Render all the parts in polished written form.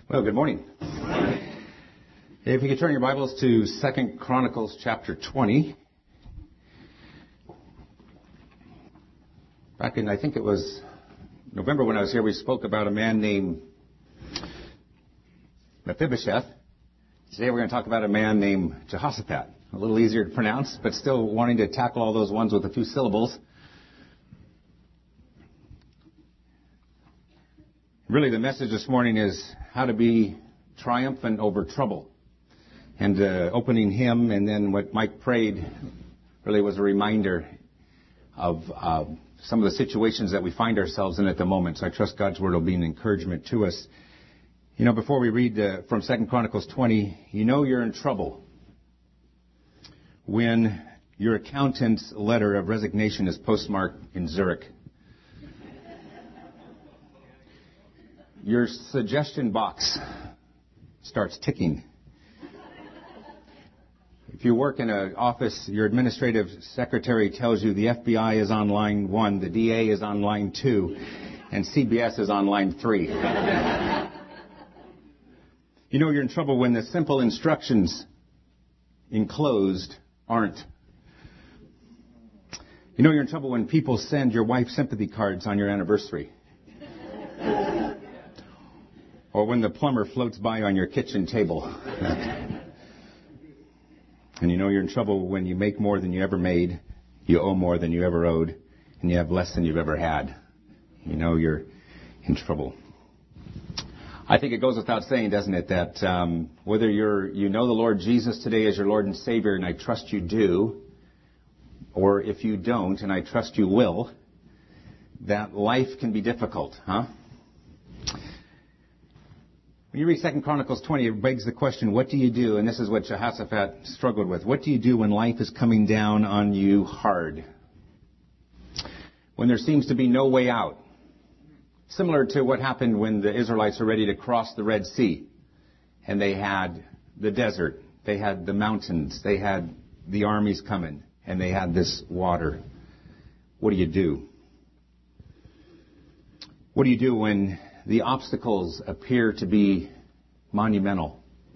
Well, good morning. If you could turn your Bibles to 2 Chronicles chapter 20. Back in, I think it was November when I was here, we spoke about a man named Mephibosheth. Today we're going to talk about a man named Jehoshaphat. A little easier to pronounce, but still wanting to tackle all those ones with a few syllables. Really, the message this morning is how to be triumphant over trouble. And opening hymn and then what Mike prayed really was a reminder of some of the situations that we find ourselves in at the moment. So I trust God's Word will be an encouragement to us. You know, before we read from 2 Chronicles 20, you know you're in trouble when your accountant's letter of resignation is postmarked in Zurich. Your suggestion box starts ticking. If you work in an office, your administrative secretary tells you the FBI is on line 1, the DA is on line 2, and CBS is on line 3. You know you're in trouble when the simple instructions enclosed aren't. You know you're in trouble when people send your wife sympathy cards on your anniversary. Or when the plumber floats by on your kitchen table. And you know you're in trouble when you make more than you ever made, you owe more than you ever owed, and you have less than you've ever had. You know you're in trouble. I think it goes without saying, doesn't it, that whether you know the Lord Jesus today as your Lord and Savior, and I trust you do, or if you don't, and I trust you will, that life can be difficult, huh? When you read 2 Chronicles 20, it begs the question, what do you do? And this is what Jehoshaphat struggled with. What do you do when life is coming down on you hard? When there seems to be no way out? Similar to what happened when the Israelites were ready to cross the Red Sea. And they had the desert. They had the mountains. They had the armies coming. And they had this water. What do you do? What do you do when the obstacles appear to be monumental?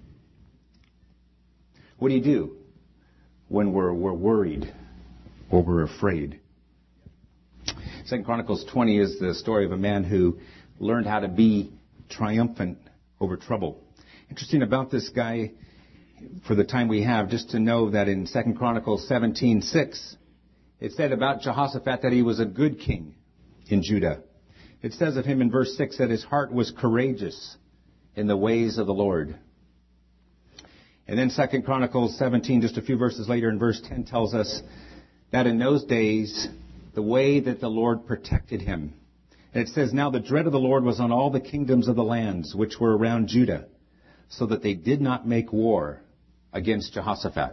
What do you do when we're worried or we're afraid? 2 Chronicles 20 is the story of a man who learned how to be triumphant over trouble. Interesting about this guy, for the time we have, just to know that in 2 Chronicles 17:6, it said about Jehoshaphat that he was a good king in Judah. It says of him in verse 6 that his heart was courageous in the ways of the Lord. And then 2 Chronicles 17, just a few verses later in verse 10, tells us that in those days, the way that the Lord protected him. And it says, now the dread of the Lord was on all the kingdoms of the lands which were around Judah, so that they did not make war against Jehoshaphat.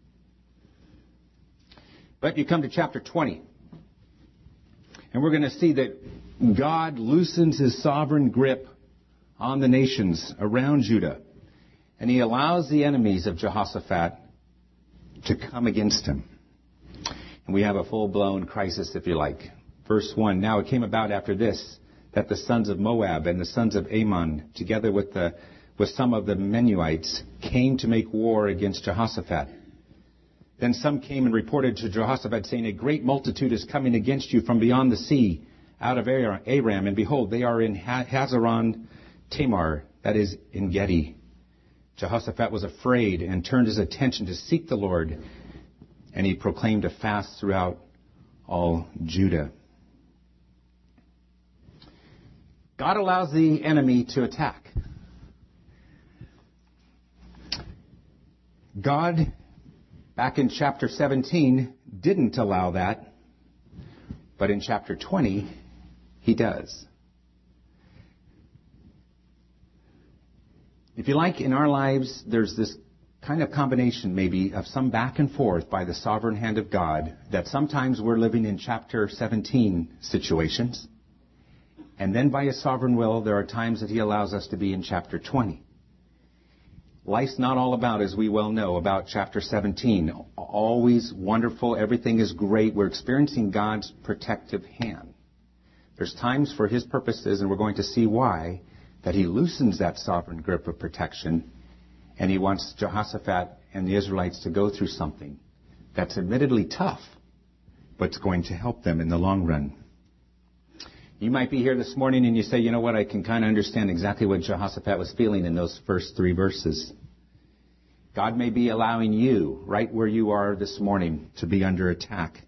But you come to chapter 20, and we're going to see that God loosens his sovereign grip on the nations around Judah. And he allows the enemies of Jehoshaphat to come against him. And we have a full-blown crisis, if you like. Verse 1, now it came about after this, that the sons of Moab and the sons of Ammon, together with some of the Menuites, came to make war against Jehoshaphat. Then some came and reported to Jehoshaphat, saying, a great multitude is coming against you from beyond the sea, out of Aram, and behold, they are in Hazaron Tamar, that is in Gedi. Jehoshaphat was afraid and turned his attention to seek the Lord, and he proclaimed a fast throughout all Judah. God allows the enemy to attack. God, back in chapter 17, didn't allow that, but in chapter 20, he does. If you like, in our lives, there's this kind of combination maybe of some back and forth by the sovereign hand of God, that sometimes we're living in chapter 17 situations, and then by his sovereign will, there are times that he allows us to be in chapter 20. Life's not all about, as we well know, about chapter 17. Always wonderful. Everything is great. We're experiencing God's protective hand. There's times for his purposes, and we're going to see why, that he loosens that sovereign grip of protection, and he wants Jehoshaphat and the Israelites to go through something that's admittedly tough, but it's going to help them in the long run. You might be here this morning and you say, you know what, I can kind of understand exactly what Jehoshaphat was feeling in those first 3 verses. God may be allowing you, right where you are this morning, to be under attack.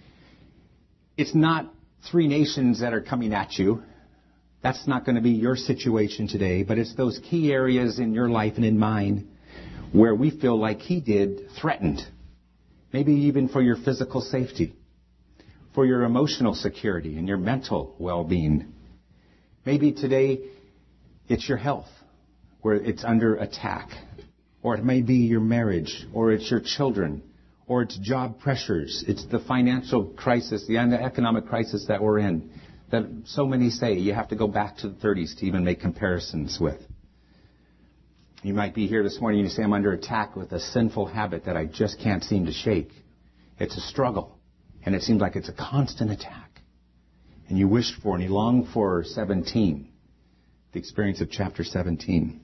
It's not 3 nations that are coming at you. That's not going to be your situation today, but it's those key areas in your life and in mine where we feel like he did threatened. Maybe even for your physical safety, for your emotional security and your mental well-being. Maybe today it's your health where it's under attack. Or it may be your marriage, or it's your children, or it's job pressures. It's the financial crisis, the economic crisis that we're in, that so many say you have to go back to the 30s to even make comparisons with. You might be here this morning and you say, I'm under attack with a sinful habit that I just can't seem to shake. It's a struggle, and it seems like it's a constant attack. And you wished for and you long for 17, the experience of chapter 17.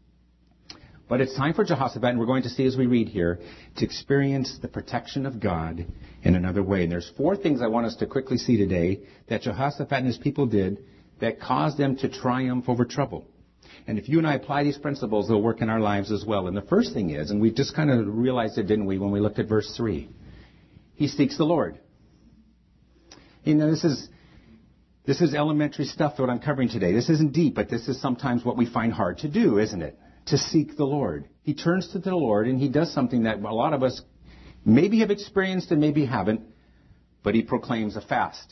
But it's time for Jehoshaphat, and we're going to see as we read here, to experience the protection of God in another way. And there's 4 things I want us to quickly see today that Jehoshaphat and his people did that caused them to triumph over trouble. And if you and I apply these principles, they'll work in our lives as well. And the first thing is, and we just kind of realized it, didn't we, when we looked at verse 3, he seeks the Lord. You know, this is elementary stuff, what I'm covering today. This isn't deep, but this is sometimes what we find hard to do, isn't it? To seek the Lord. He turns to the Lord and he does something that a lot of us maybe have experienced and maybe haven't, but he proclaims a fast.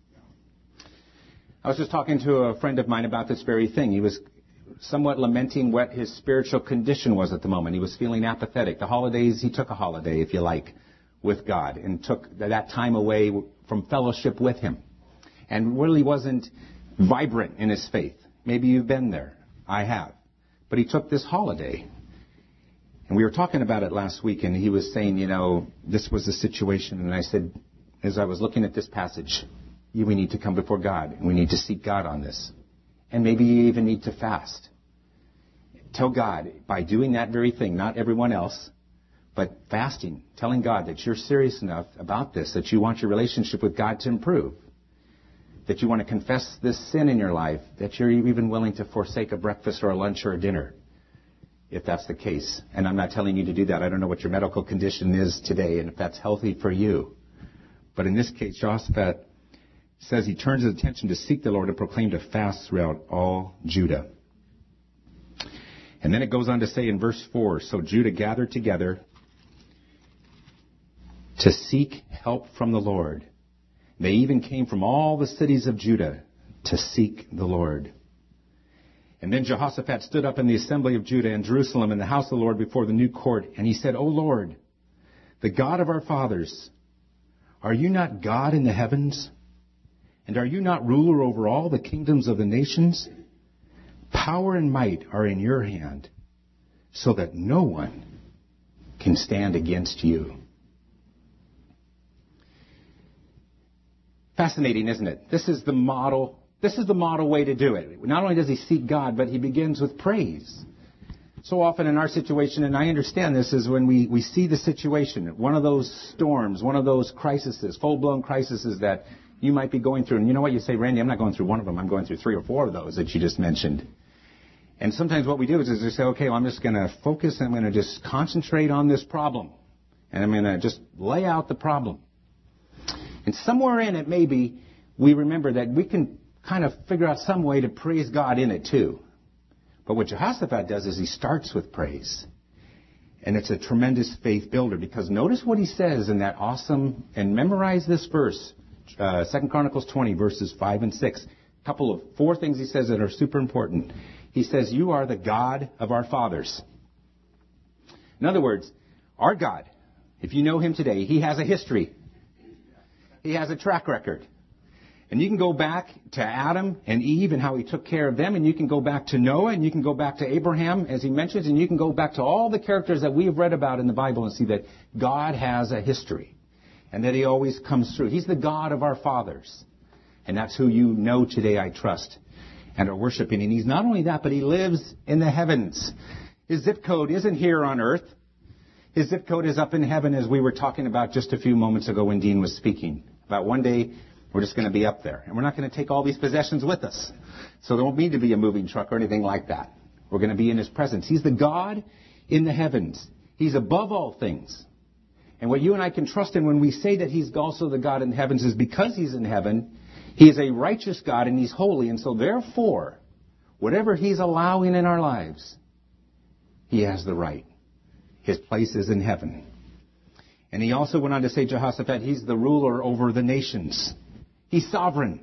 I was just talking to a friend of mine about this very thing. He was somewhat lamenting what his spiritual condition was at the moment. He was feeling apathetic. The holidays, he took a holiday, if you like, with God and took that time away from fellowship with him and really wasn't vibrant in his faith. Maybe you've been there. I have. But he took this holiday. And we were talking about it last week, and he was saying, you know, this was the situation. And I said, as I was looking at this passage, we need to come before God, and we need to seek God on this. And maybe you even need to fast. Tell God, by doing that very thing, not everyone else, but fasting, telling God that you're serious enough about this, that you want your relationship with God to improve, that you want to confess this sin in your life, that you're even willing to forsake a breakfast or a lunch or a dinner, if that's the case. And I'm not telling you to do that. I don't know what your medical condition is today and if that's healthy for you. But in this case, Jehoshaphat says he turns his attention to seek the Lord and proclaim a fast throughout all Judah. And then it goes on to say in verse 4, so Judah gathered together to seek help from the Lord. They even came from all the cities of Judah to seek the Lord. And then Jehoshaphat stood up in the assembly of Judah and Jerusalem in the house of the Lord before the new court, and he said, O Lord, the God of our fathers, are you not God in the heavens? And are you not ruler over all the kingdoms of the nations? Power and might are in your hand, so that no one can stand against you. Fascinating, isn't it? This is the model way to do it. Not only does he seek God, but he begins with praise. So often in our situation, and I understand this, is when we see the situation, one of those storms, one of those crises, full-blown crises that you might be going through. And you know what? You say, Randy, I'm not going through one of them. I'm going through 3 or 4 of those that you just mentioned. And sometimes what we do is we say, okay, well, I'm just going to focus and I'm going to just concentrate on this problem. And I'm going to just lay out the problem. And somewhere in it, maybe, we remember that we can kind of figure out some way to praise God in it too. But what Jehoshaphat does is he starts with praise. And it's a tremendous faith builder, because notice what he says in that awesome, and memorize this verse, 2 Chronicles 20, verses 5 and 6. A couple of 4 things he says that are super important. He says, you are the God of our fathers. In other words, our God, if you know him today, he has a history. He has a track record. And you can go back to Adam and Eve and how he took care of them. And you can go back to Noah, and you can go back to Abraham, as he mentions. And you can go back to all the characters that we have read about in the Bible and see that God has a history. And that he always comes through. He's the God of our fathers. And that's who you know today, I trust. and are worshiping. And he's not only that, but he lives in the heavens. His zip code isn't here on earth. His zip code is up in heaven, as we were talking about just a few moments ago when Dean was speaking. About one day, we're just going to be up there. And we're not going to take all these possessions with us. So there won't need to be a moving truck or anything like that. We're going to be in his presence. He's the God in the heavens. He's above all things. And what you and I can trust in when we say that he's also the God in the heavens is because he's in heaven, he is a righteous God and he's holy. And so therefore, whatever he's allowing in our lives, he has the right. His place is in heaven. And he also went on to say, Jehoshaphat, he's the ruler over the nations. He's sovereign.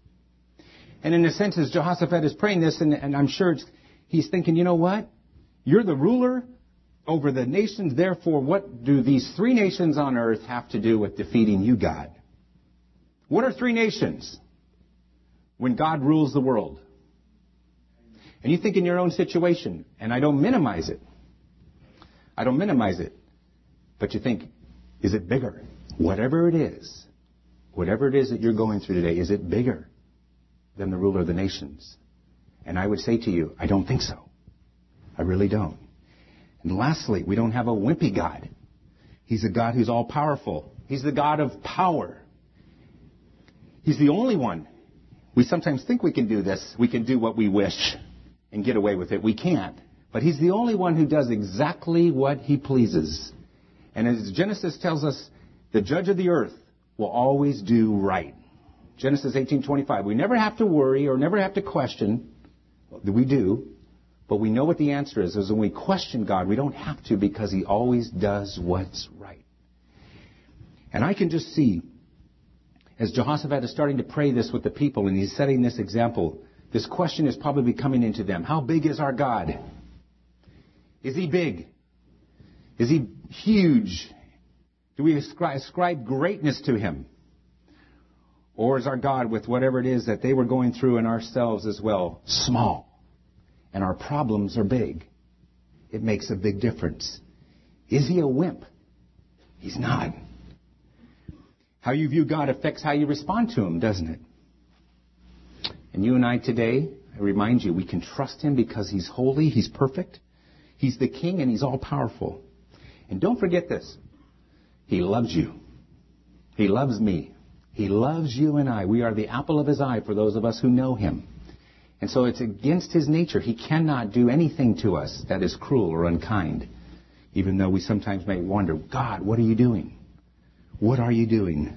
And in a sense, as Jehoshaphat is praying this, and I'm sure he's thinking, you know what? You're the ruler over the nations. Therefore, what do these three nations on earth have to do with defeating you, God? What are three nations when God rules the world? And you think in your own situation, and I don't minimize it. I don't minimize it. But you think, is it bigger? Whatever it is that you're going through today, is it bigger than the ruler of the nations? And I would say to you, I don't think so. I really don't. And lastly, we don't have a wimpy God. He's a God who's all-powerful. He's the God of power. He's the only one. We sometimes think we can do this. We can do what we wish and get away with it. We can't. But he's the only one who does exactly what he pleases. And as Genesis tells us, the judge of the earth will always do right. Genesis 18:25. We never have to worry or never have to question. We do. But we know what the answer is. When we question God, we don't have to because he always does what's right. And I can just see, as Jehoshaphat is starting to pray this with the people and he's setting this example, this question is probably coming into them. How big is our God? Is he big? Is he huge? Do we ascribe greatness to him? Or is our God, with whatever it is that they were going through and ourselves as well, small? And our problems are big. It makes a big difference. Is he a wimp? He's not. How you view God affects how you respond to him, doesn't it? And you and I today, I remind you, we can trust him because he's holy, he's perfect, he's the king, and he's all-powerful. And don't forget this. He loves you. He loves me. He loves you and I. We are the apple of his eye for those of us who know him. And so it's against his nature. He cannot do anything to us that is cruel or unkind, even though we sometimes may wonder, God, what are you doing? What are you doing?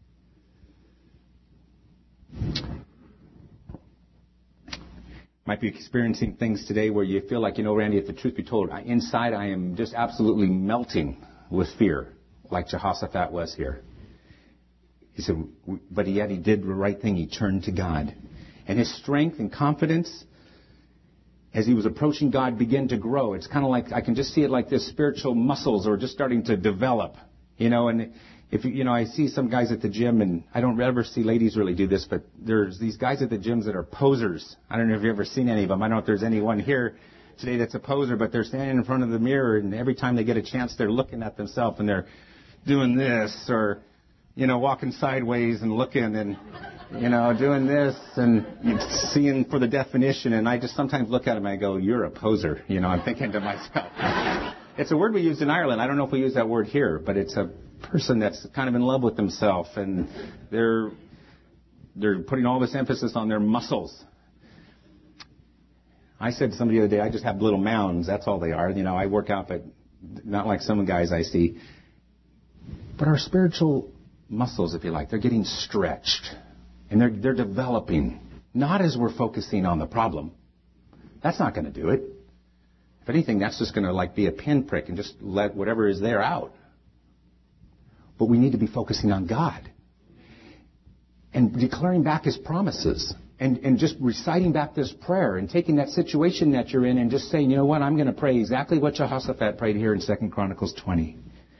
Might be experiencing things today where you feel like, Randy, if the truth be told, inside I am just absolutely melting with fear, like Jehoshaphat was here. He said, but yet he did the right thing. He turned to God. And his strength and confidence as he was approaching God began to grow. It's kind of like, I can just see it like this, spiritual muscles are just starting to develop. And if I see some guys at the gym, and I don't ever see ladies really do this, but there's these guys at the gyms that are posers. I don't know if you've ever seen any of them. I don't know if there's anyone here today that's a poser, but they're standing in front of the mirror, and every time they get a chance, they're looking at themselves, and they're doing this, or, walking sideways and looking, and, doing this, and seeing for the definition, and I just sometimes look at them and I go, you're a poser. I'm thinking to myself. It's a word we use in Ireland. I don't know if we use that word here, but it's a person that's kind of in love with themselves, and they're putting all this emphasis on their muscles. I said to somebody the other day, I just have little mounds. That's all they are. I work out, but not like some guys I see. But our spiritual muscles, if you like, they're getting stretched, and they're developing. Not as we're focusing on the problem. That's not going to do it. If anything, that's just going to be a pinprick and just let whatever is there out. But we need to be focusing on God and declaring back his promises and just reciting back this prayer and taking that situation that you're in and just saying, you know what, I'm going to pray exactly what Jehoshaphat prayed here in 2 Chronicles 20.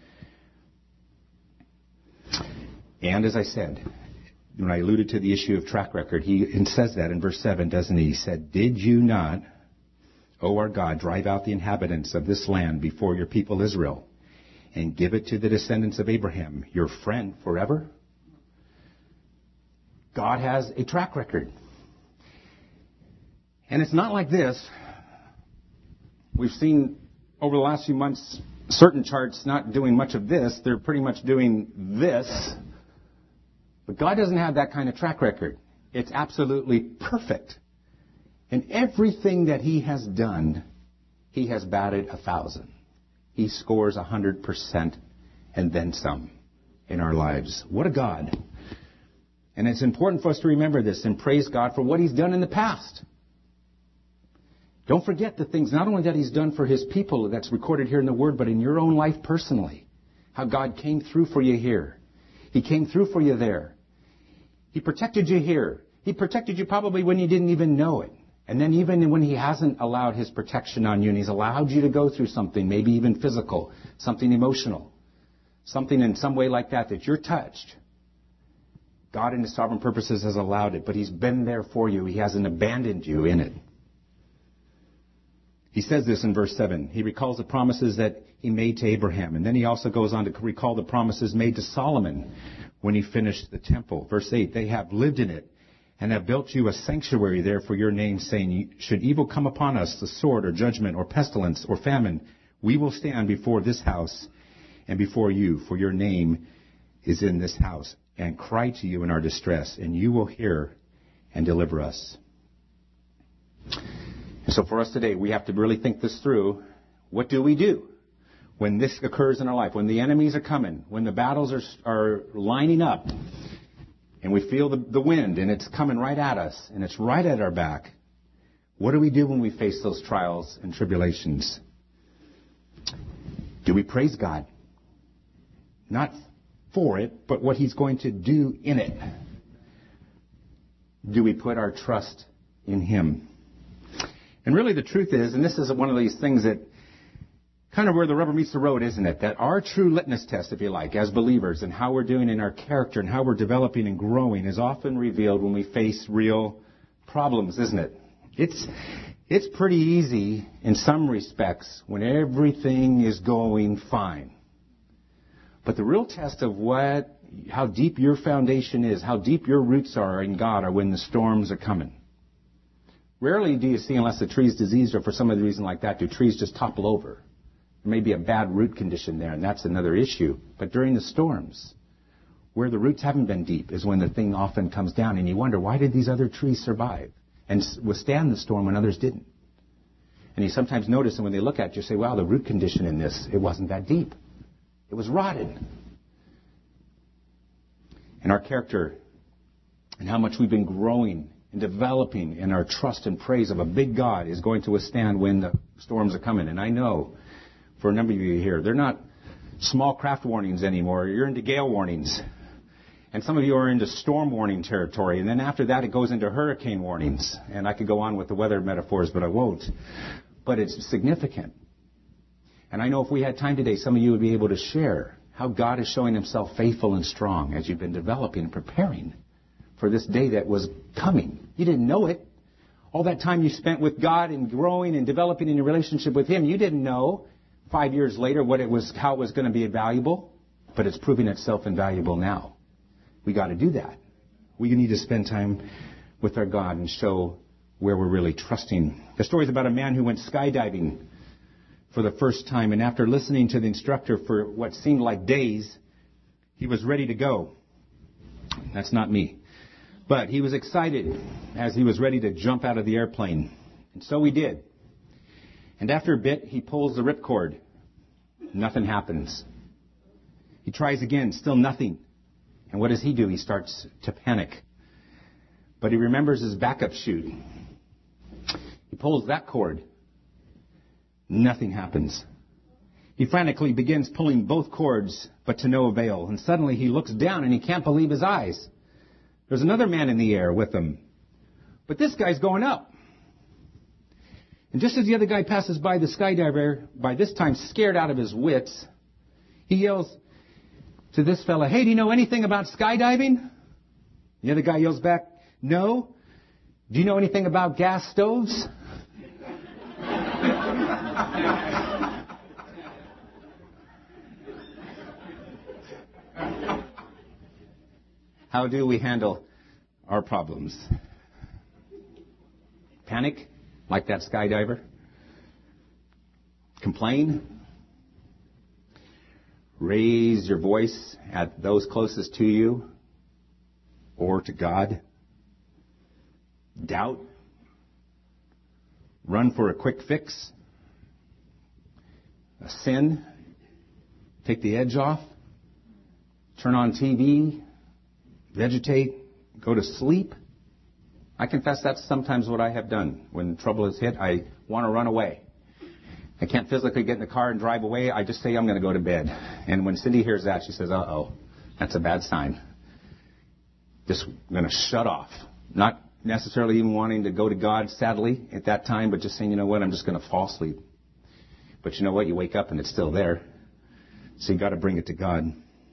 And as I said, when I alluded to the issue of track record, he says that in verse 7, doesn't he? He said, did you not, O our God, drive out the inhabitants of this land before your people Israel and give it to the descendants of Abraham, your friend forever? God has a track record. And it's not like this. We've seen over the last few months certain charts not doing much of this. They're pretty much doing this. But God doesn't have that kind of track record. It's absolutely perfect. In everything that He has done, He has batted 1,000. He scores 100% and then some in our lives. What a God. And it's important for us to remember this and praise God for what He's done in the past. Don't forget the things not only that He's done for His people that's recorded here in the Word, but in your own life personally. How God came through for you here. He came through for you there. He protected you here. He protected you probably when you didn't even know it. And then even when He hasn't allowed His protection on you and He's allowed you to go through something, maybe even physical, something emotional, something in some way like that you're touched. God in His sovereign purposes has allowed it, but He's been there for you. He hasn't abandoned you in it. He says this in verse 7. He recalls the promises that He made to Abraham. And then He also goes on to recall the promises made to Solomon when he finished the temple. Verse 8, they have lived in it and have built you a sanctuary there for your name, saying, should evil come upon us, the sword or judgment or pestilence or famine, we will stand before this house and before you, for your name is in this house, and cry to you in our distress, and you will hear and deliver us. And so for us today, we have to really think this through. What do we do when this occurs in our life? When the enemies are coming, when the battles are lining up, and we feel the wind, and it's coming right at us, and it's right at our back. What do we do when we face those trials and tribulations? Do we praise God? Not for it, but what He's going to do in it. Do we put our trust in Him? And really the truth is, and this is one of these things that kind of where the rubber meets the road, isn't it? That our true litmus test, if you like, as believers and how we're doing in our character and how we're developing and growing is often revealed when we face real problems, isn't it? It's pretty easy in some respects when everything is going fine. But the real test of how deep your foundation is, how deep your roots are in God are when the storms are coming. Rarely do you see, unless the tree's diseased or for some other reason like that, do trees just topple over. There may be a bad root condition there, and that's another issue. But during the storms, where the roots haven't been deep is when the thing often comes down, and you wonder, why did these other trees survive and withstand the storm when others didn't? And you sometimes notice, and when they look at you, say, wow, the root condition in this, it wasn't that deep. It was rotted. And our character and how much we've been growing and developing in our trust and praise of a big God is going to withstand when the storms are coming. And I know for a number of you here, they're not small craft warnings anymore. You're into gale warnings. And some of you are into storm warning territory. And then after that, it goes into hurricane warnings. And I could go on with the weather metaphors, but I won't. But it's significant. And I know if we had time today, some of you would be able to share how God is showing Himself faithful and strong as you've been developing and preparing for this day that was coming. You didn't know it. All that time you spent with God and growing and developing in your relationship with Him, you didn't know 5 years later how it was going to be valuable, but it's proving itself invaluable now. We got to do that. We need to spend time with our God and show where we're really trusting. The story is about a man who went skydiving for the first time, and after listening to the instructor for what seemed like days, he was ready to go. That's not me. But he was excited as he was ready to jump out of the airplane. And so he did. And after a bit, he pulls the ripcord. Nothing happens. He tries again, still nothing. And what does he do? He starts to panic. But he remembers his backup chute. He pulls that cord. Nothing happens. He frantically begins pulling both cords, but to no avail. And suddenly he looks down and he can't believe his eyes. There's another man in the air with him. But this guy's going up. And just as the other guy passes by the skydiver, by this time scared out of his wits, he yells to this fella, "Hey, do you know anything about skydiving?" The other guy yells back, "No. Do you know anything about gas stoves?" How do we handle our problems? Panic? like that skydiver? Complain? Raise your voice at those closest to you or to God? Doubt? Run for a quick fix? A sin? Take the edge off? Turn on TV? Vegetate? Go to sleep? I confess that's sometimes what I have done. When trouble has hit, I want to run away. I can't physically get in the car and drive away. I just say I'm going to go to bed. And when Cindy hears that, she says, uh-oh, that's a bad sign. Just going to shut off. Not necessarily even wanting to go to God, sadly, at that time, but just saying, you know what, I'm just going to fall asleep. But you know what? You wake up and it's still there. So you got to bring it to God.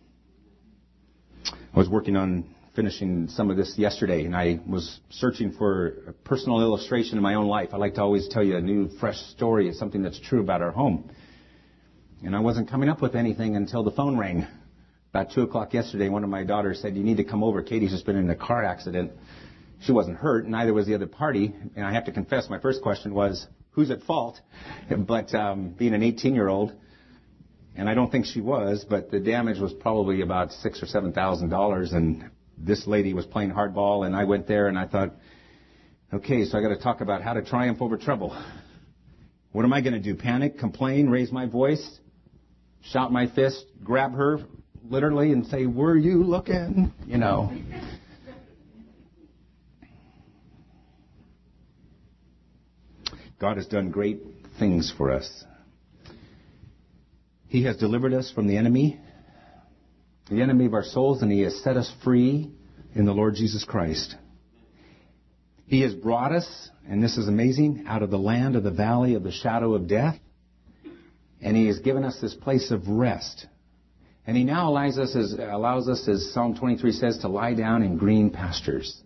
I was working on finishing some of this yesterday, and I was searching for a personal illustration in my own life. I like to always tell you a new, fresh story of something that's true about our home. And I wasn't coming up with anything until the phone rang. About 2 o'clock yesterday, one of my daughters said, you need to come over. Katie's just been in a car accident. She wasn't hurt, and neither was the other party. And I have to confess, my first question was, who's at fault? But being an 18-year-old, and I don't think she was, but the damage was probably about $6,000 or $7,000, and this lady was playing hardball, and I went there, and I thought, okay, so I got to talk about how to triumph over trouble. What am I going to do? Panic, complain, raise my voice, shout my fist, grab her, literally, and say, were you looking? You know. God has done great things for us. He has delivered us from the enemy of our souls, and He has set us free in the Lord Jesus Christ. He has brought us, and this is amazing, out of the land of the valley of the shadow of death, and He has given us this place of rest. And He now allows us, as Psalm 23 says, to lie down in green pastures.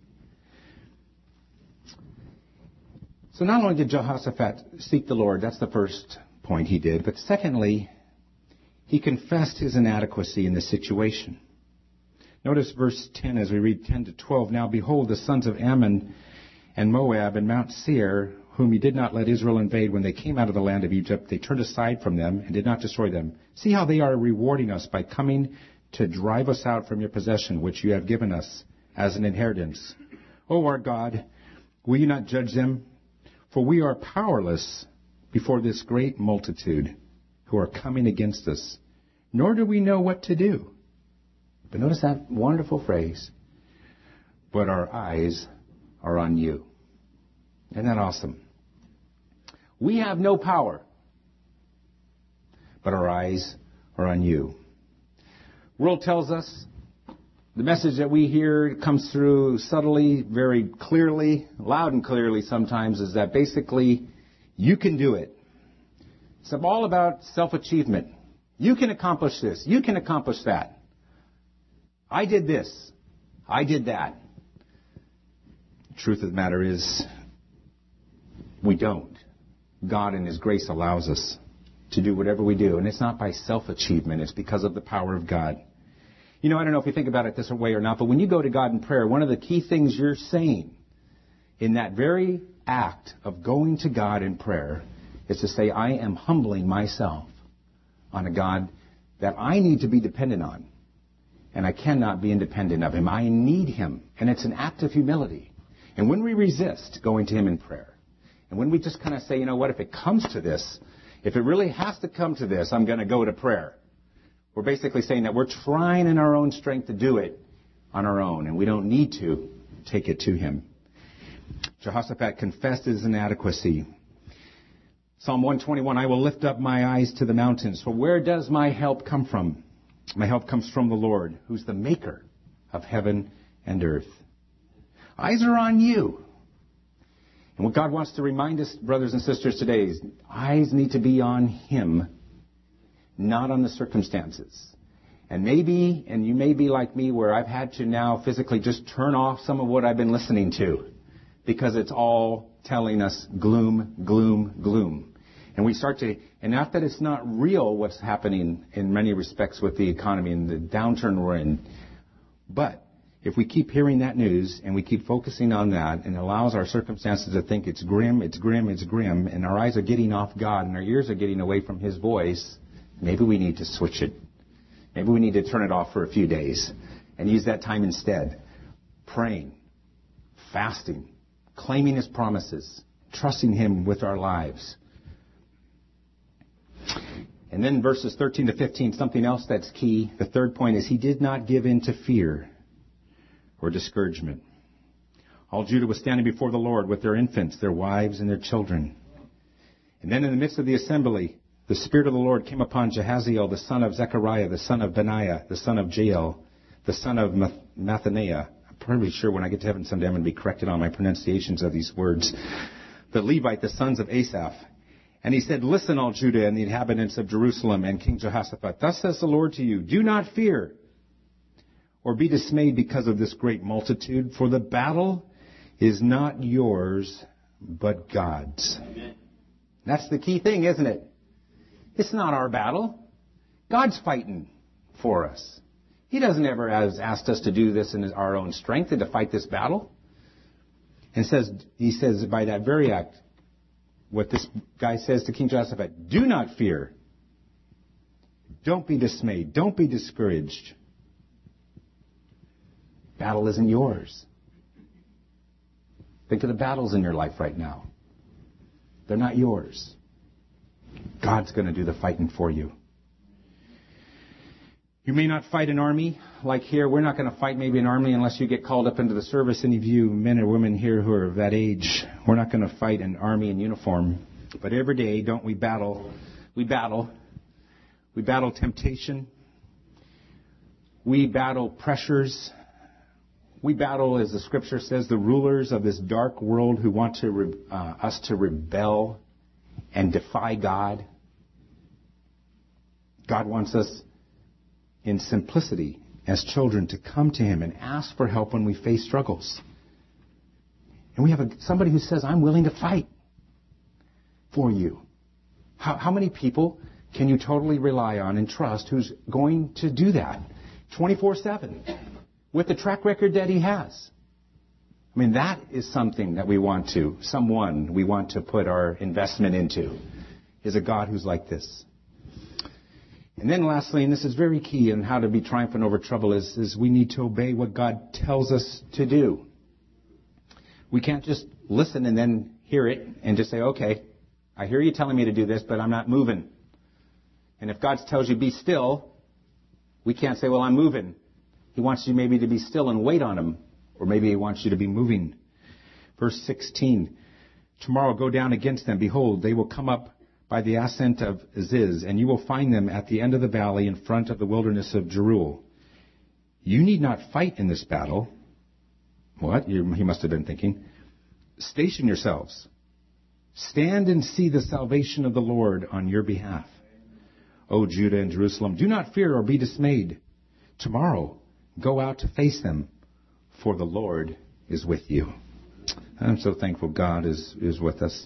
So not only did Jehoshaphat seek the Lord, that's the first point he did, but secondly, he confessed his inadequacy in the situation. Notice verse 10 as we read 10 to 12. Now behold, the sons of Ammon and Moab and Mount Seir, whom He did not let Israel invade when they came out of the land of Egypt, they turned aside from them and did not destroy them. See how they are rewarding us by coming to drive us out from your possession, which you have given us as an inheritance. O our God, will you not judge them? For we are powerless before this great multitude who are coming against us, nor do we know what to do. But notice that wonderful phrase, but our eyes are on you. Isn't that awesome? We have no power, but our eyes are on you. The world tells us, the message that we hear comes through subtly, very clearly, loud and clearly sometimes, is that basically you can do it. It's all about self-achievement. You can accomplish this. You can accomplish that. I did this. I did that. The truth of the matter is, we don't. God in His grace allows us to do whatever we do. And it's not by self-achievement. It's because of the power of God. You know, I don't know if you think about it this way or not, but when you go to God in prayer, one of the key things you're saying in that very act of going to God in prayer is to say, I am humbling myself on a God that I need to be dependent on. And I cannot be independent of Him. I need Him. And it's an act of humility. And when we resist going to Him in prayer, and when we just kind of say, you know what, if it comes to this, if it really has to come to this, I'm going to go to prayer. We're basically saying that we're trying in our own strength to do it on our own, and we don't need to take it to Him. Jehoshaphat confessed his inadequacy. Psalm 121, I will lift up my eyes to the mountains. For where does my help come from? My help comes from the Lord, who's the maker of heaven and earth. Eyes are on you. And what God wants to remind us, brothers and sisters, today is eyes need to be on Him, not on the circumstances. And you may be like me, where I've had to now physically just turn off some of what I've been listening to, because it's all telling us gloom, gloom, gloom. And we start to, and not that it's not real what's happening in many respects with the economy and the downturn we're in, but if we keep hearing that news and we keep focusing on that, and it allows our circumstances to think it's grim, it's grim, it's grim, and our eyes are getting off God and our ears are getting away from His voice, maybe we need to switch it. Maybe we need to turn it off for a few days and use that time instead. Praying, fasting, claiming His promises, trusting Him with our lives. And then verses 13 to 15, something else that's key. The third point is He did not give in to fear or discouragement. All Judah was standing before the Lord with their infants, their wives, and their children. And then in the midst of the assembly, the Spirit of the Lord came upon Jahaziel, the son of Zechariah, the son of Benaiah, the son of Jael, the son of Mathaniah. I'm pretty sure when I get to heaven someday I'm going to be corrected on my pronunciations of these words. The Levite, the sons of Asaph. And he said, listen, all Judah and the inhabitants of Jerusalem and King Jehoshaphat. Thus says the Lord to you, do not fear or be dismayed because of this great multitude, for the battle is not yours, but God's. Amen. That's the key thing, isn't it? It's not our battle. God's fighting for us. He doesn't ever asked us to do this in our own strength and to fight this battle. And he says by that very act, what this guy says to King Jehoshaphat, do not fear. Don't be dismayed. Don't be discouraged. Battle isn't yours. Think of the battles in your life right now. They're not yours. God's going to do the fighting for you. You may not fight an army like here. We're not going to fight maybe an army unless you get called up into the service. Any of you men or women here who are of that age, we're not going to fight an army in uniform. But every day, don't we battle? We battle. We battle temptation. We battle pressures. We battle, as the Scripture says, the rulers of this dark world who want us to rebel and defy God. God wants us in simplicity as children to come to Him and ask for help when we face struggles. And we have somebody who says, I'm willing to fight for you. How many people can you totally rely on and trust who's going to do that 24/7 with the track record that he has? I mean, that is something that we want to put our investment into, is a God who's like this. And then lastly, and this is very key in how to be triumphant over trouble, is we need to obey what God tells us to do. We can't just listen and then hear it and just say, okay, I hear you telling me to do this, but I'm not moving. And if God tells you be still, we can't say, well, I'm moving. He wants you maybe to be still and wait on Him. Or maybe He wants you to be moving. Verse 16, tomorrow go down against them. Behold, they will come up by the ascent of Ziz, and you will find them at the end of the valley in front of the wilderness of Jeruel. You need not fight in this battle. What? He must have been thinking. Station yourselves. Stand and see the salvation of the Lord on your behalf. O Judah and Jerusalem, do not fear or be dismayed. Tomorrow go out to face them, for the Lord is with you. I'm so thankful God is with us.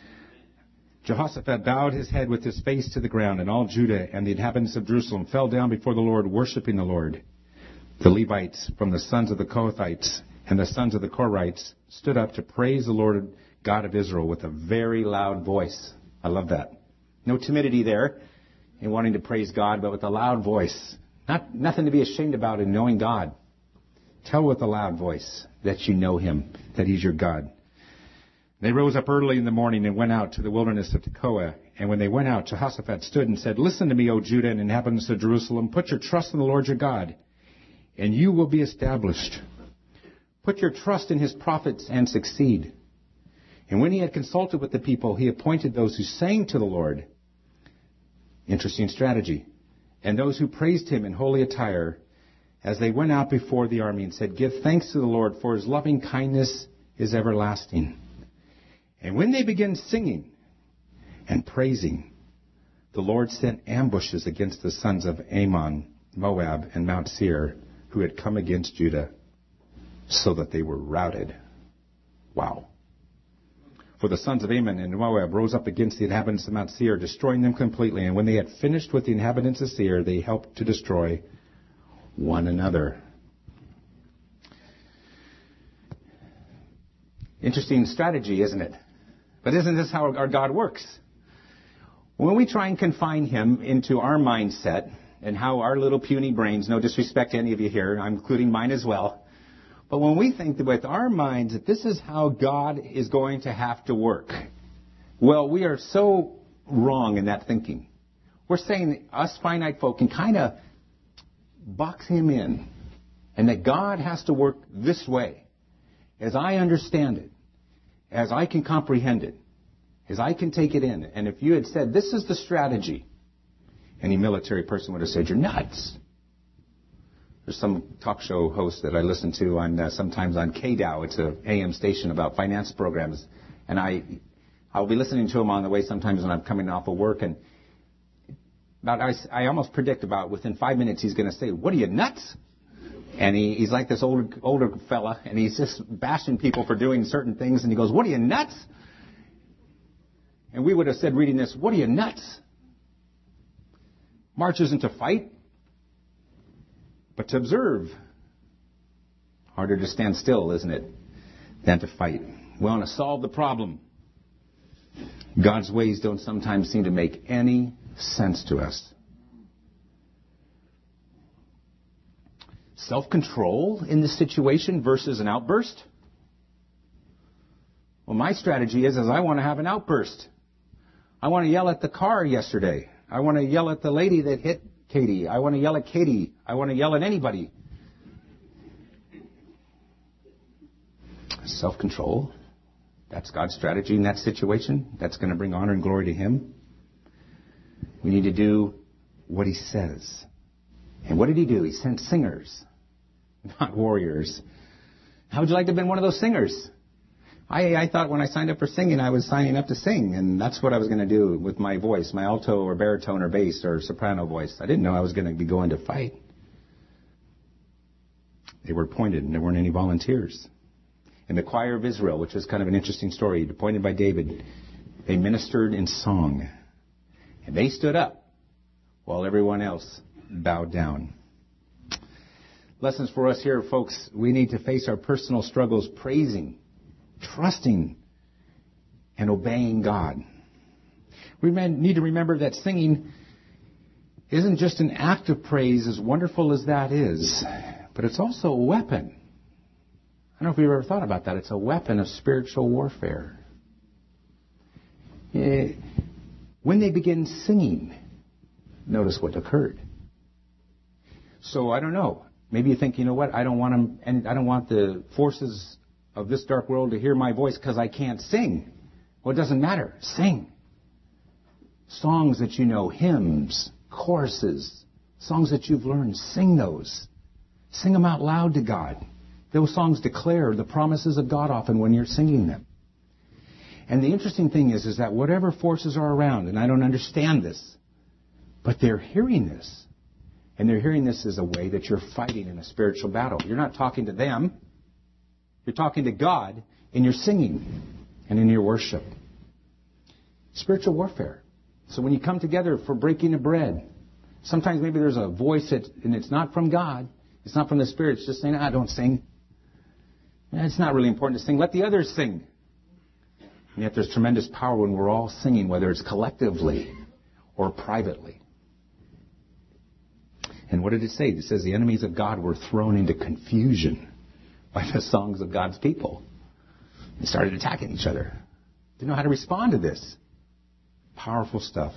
Jehoshaphat bowed his head with his face to the ground, and all Judah and the inhabitants of Jerusalem fell down before the Lord, worshiping the Lord. The Levites from the sons of the Kohathites and the sons of the Korites stood up to praise the Lord God of Israel with a very loud voice. I love that. No timidity there in wanting to praise God, but with a loud voice. Nothing to be ashamed about in knowing God. Tell with a loud voice that you know Him, that He's your God. They rose up early in the morning and went out to the wilderness of Tekoa. And when they went out, Jehoshaphat stood and said, listen to me, O Judah and inhabitants of Jerusalem. Put your trust in the Lord your God, and you will be established. Put your trust in His prophets and succeed. And when he had consulted with the people, he appointed those who sang to the Lord. Interesting strategy. And those who praised Him in holy attire as they went out before the army and said, give thanks to the Lord, for His loving kindness is everlasting. And when they began singing and praising, the Lord sent ambushes against the sons of Ammon, Moab, and Mount Seir, who had come against Judah, so that they were routed. Wow. For the sons of Ammon and Moab rose up against the inhabitants of Mount Seir, destroying them completely. And when they had finished with the inhabitants of Seir, they helped to destroy one another. Interesting strategy, isn't it? But isn't this how our God works? When we try and confine him into our mindset and how our little puny brains, no disrespect to any of you here, I'm including mine as well, but when we think that with our minds that this is how God is going to have to work, well, we are so wrong in that thinking. We're saying that us finite folk can kind of box him in, and that God has to work this way, as I understand it, as I can comprehend it, as I can take it in. And if you had said, this is the strategy, any military person would have said, you're nuts. There's some talk show host that I listen to on sometimes on KDOW. It's an AM station about finance programs. And I'll be listening to him on the way sometimes when I'm coming off of work. And I almost predict about within 5 minutes he's going to say, what are you, nuts? And he's like this older fella, and he's just bashing people for doing certain things. And he goes, what are you, nuts? And we would have said, reading this, what are you, nuts? March isn't to fight, but to observe. Harder to stand still, isn't it, than to fight. We want to solve the problem. God's ways don't sometimes seem to make any sense to us. Self-control in this situation versus an outburst? Well, my strategy is I want to have an outburst. I want to yell at the car yesterday. I want to yell at the lady that hit Katie. I want to yell at Katie. I want to yell at anybody. Self-control. That's God's strategy in that situation. That's going to bring honor and glory to him. We need to do what he says. And what did he do? He sent singers, not warriors. How would you like to have been one of those singers? I thought when I signed up for singing, I was signing up to sing, and that's what I was going to do with my voice, my alto or baritone or bass or soprano voice. I didn't know I was going to be going to fight. They were appointed, and there weren't any volunteers. In the choir of Israel, which was kind of an interesting story, appointed by David, they ministered in song. And they stood up while everyone else bowed down. Lessons for us here, folks. We need to face our personal struggles praising, trusting, and obeying God. We need to remember that singing isn't just an act of praise, as wonderful as that is, but it's also a weapon. I don't know if you've ever thought about that. It's a weapon of spiritual warfare. When they begin singing, notice what occurred. So I don't know. Maybe you think, you know what? I don't want them, and I don't want the forces of this dark world to hear my voice because I can't sing. Well, it doesn't matter. Sing. Songs that you know, hymns, choruses, songs that you've learned, sing those. Sing them out loud to God. Those songs declare the promises of God often when you're singing them. And the interesting thing is that whatever forces are around, and I don't understand this, but they're hearing this. And they're hearing this as a way that you're fighting in a spiritual battle. You're not talking to them. You're talking to God in your singing and in your worship. Spiritual warfare. So when you come together for breaking of bread, sometimes maybe there's a voice and it's not from God. It's not from the Spirit. It's just saying, don't sing. It's not really important to sing. Let the others sing. And yet there's tremendous power when we're all singing, whether it's collectively or privately. And what did it say? It says the enemies of God were thrown into confusion by the songs of God's people. They started attacking each other. Didn't know how to respond to this. Powerful stuff.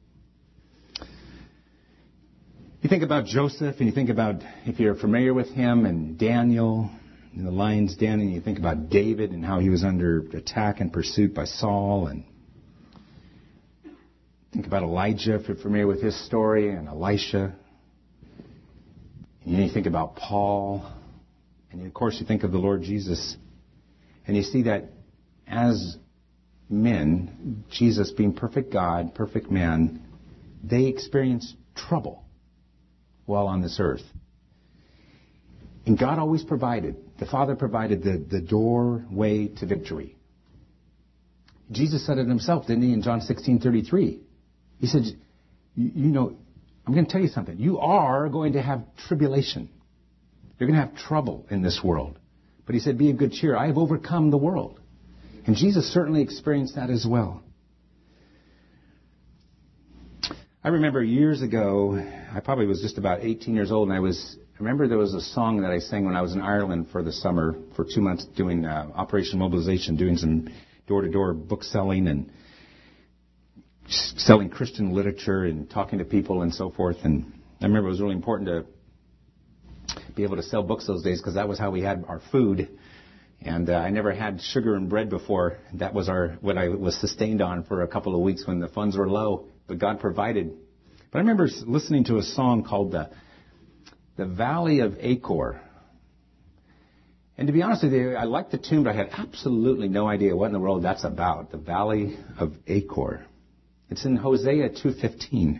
You think about Joseph, and you think about, if you're familiar with him, and Daniel, and the lion's den, and you think about David and how he was under attack and pursuit by Saul, and think about Elijah, if you're familiar with his story, and Elisha. And you think about Paul, and of course you think of the Lord Jesus, and you see that as men, Jesus being perfect God, perfect man, they experienced trouble while on this earth. And God always provided, the Father provided the doorway to victory. Jesus said it himself, didn't he, in John 16:33. He said, you know, I'm going to tell you something. You are going to have tribulation. You're going to have trouble in this world. But he said, be of good cheer. I have overcome the world. And Jesus certainly experienced that as well. I remember years ago, I probably was just about 18 years old, and I remember there was a song that I sang when I was in Ireland for the summer for 2 months doing Operation Mobilization, doing some door-to-door book selling and selling Christian literature and talking to people and so forth. And I remember it was really important to be able to sell books those days because that was how we had our food. And I never had sugar and bread before. That was what I was sustained on for a couple of weeks when the funds were low. But God provided. But I remember listening to a song called The Valley of Achor. And to be honest with you, I liked the tune, but I had absolutely no idea what in the world that's about. The Valley of Achor. It's in Hosea 2:15.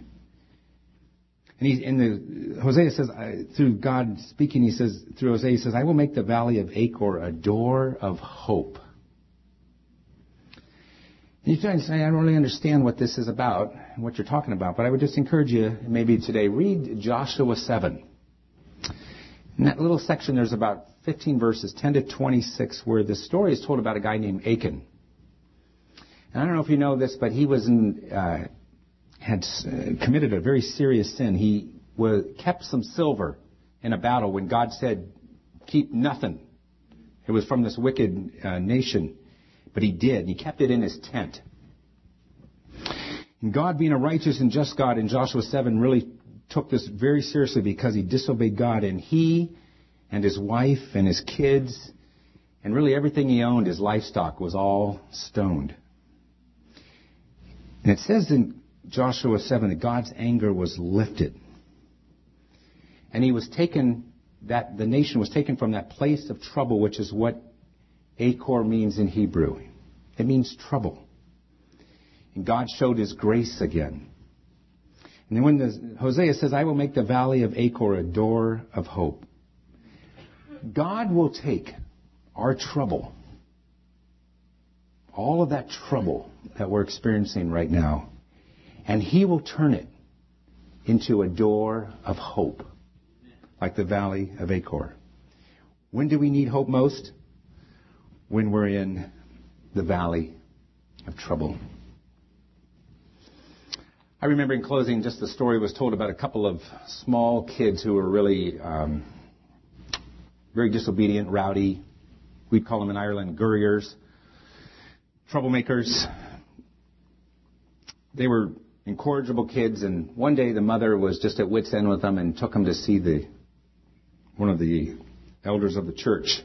And Hosea says, through God speaking, he says, through Hosea, he says, I will make the Valley of Achor a door of hope. And you try and say, I don't really understand what this is about and what you're talking about, but I would just encourage you, maybe today, read Joshua 7. In that little section, there's about 15 verses, 10 to 26, where the story is told about a guy named Achan. And I don't know if you know this, but he had committed a very serious sin. He kept some silver in a battle when God said, keep nothing. It was from this wicked nation. But he did. And he kept it in his tent. And God, being a righteous and just God in Joshua 7, really took this very seriously because he disobeyed God. And he and his wife and his kids and really everything he owned, his livestock, was all stoned. And it says in Joshua 7 that God's anger was lifted. And he was taken, the nation was taken from that place of trouble, which is what Achor means in Hebrew. It means trouble. And God showed his grace again. And then when Hosea says, I will make the valley of Achor a door of hope. God will take our trouble, all of that trouble that we're experiencing right now, and he will turn it into a door of hope, like the valley of Achor. When do we need hope most? When we're in the valley of trouble. I remember in closing, just the story was told about a couple of small kids who were really very disobedient, rowdy. We'd call them in Ireland gurriers, troublemakers. They were incorrigible kids, and one day the mother was just at wit's end with them and took them to see one of the elders of the church.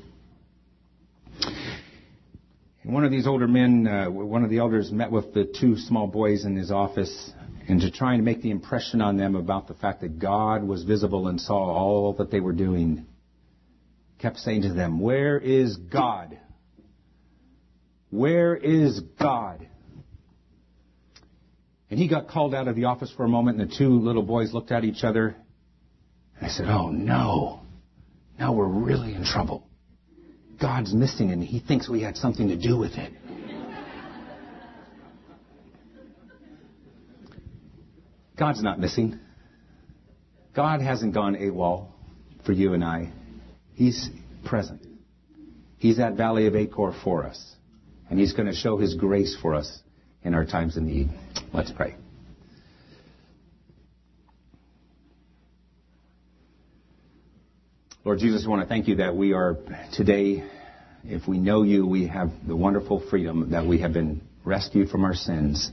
And one of these older men, one of the elders met with the two small boys in his office and to try and make the impression on them about the fact that God was visible and saw all that they were doing, kept saying to them, where is God? Where is God? And he got called out of the office for a moment, and the two little boys looked at each other. And I said, oh, no. Now we're really in trouble. God's missing, and he thinks we had something to do with it. God's not missing. God hasn't gone AWOL for you and I. He's present. He's that valley of Achor for us. And he's going to show his grace for us in our times of need. Let's pray. Lord Jesus, I want to thank you that we are today, if we know you, we have the wonderful freedom that we have been rescued from our sins,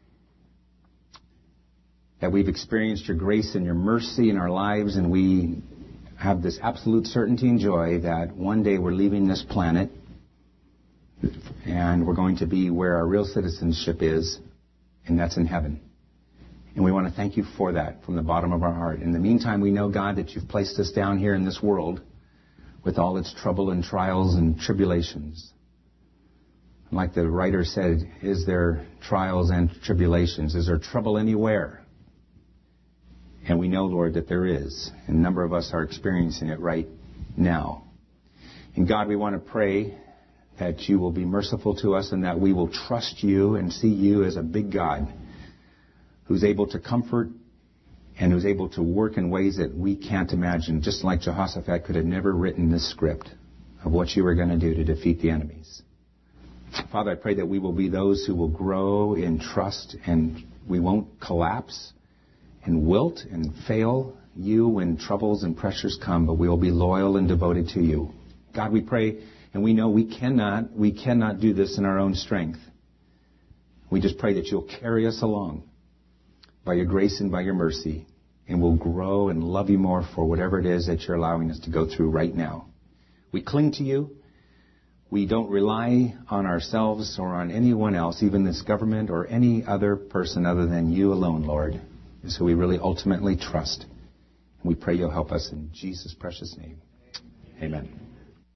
that we've experienced your grace and your mercy in our lives, and we have this absolute certainty and joy that one day we're leaving this planet and we're going to be where our real citizenship is, and that's in heaven. And we want to thank you for that from the bottom of our heart. In the meantime, we know, God, that you've placed us down here in this world with all its trouble and trials and tribulations. And like the writer said, is there trials and tribulations? Is there trouble anywhere? And we know, Lord, that there is. And a number of us are experiencing it right now. And God, we want to pray that you will be merciful to us and that we will trust you and see you as a big God who's able to comfort and who's able to work in ways that we can't imagine, just like Jehoshaphat could have never written this script of what you were going to do to defeat the enemies. Father, I pray that we will be those who will grow in trust and we won't collapse and wilt and fail you when troubles and pressures come, but we will be loyal and devoted to you. God, we pray, and we know we cannot do this in our own strength. We just pray that you'll carry us along by your grace and by your mercy, and we'll grow and love you more for whatever it is that you're allowing us to go through right now. We cling to you. We don't rely on ourselves or on anyone else, even this government or any other person other than you alone, Lord. And so we really ultimately trust. And we pray you'll help us in Jesus' precious name. Amen.